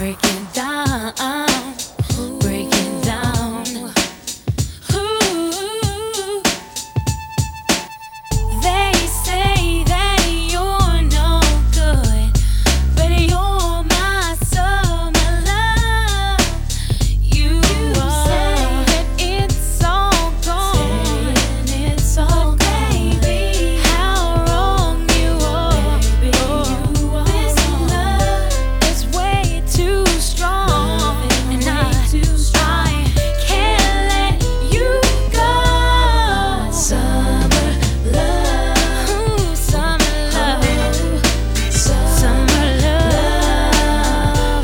breaking down, breaking down. Ooh, they say that you're no good, but you're my summer love. You say that it's all gone, it's all gone. Baby, how wrong you are. Baby, you are. This love is way too strong, and I can't let you go. Summer love, ooh, summer love, summer love,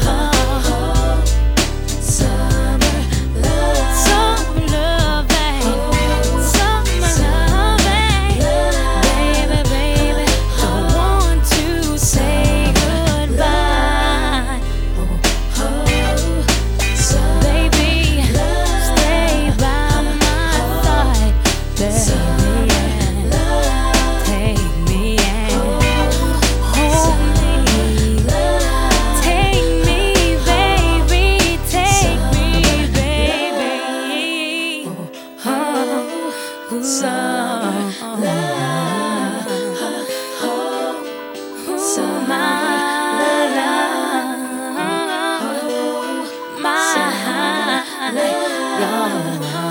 summer love, summer love, summer love, baby, baby, I want to say goodbye. Baby, stay by my side, baby, take me and hold me. Take me, baby, take me, baby. Summer love, summer love, my love.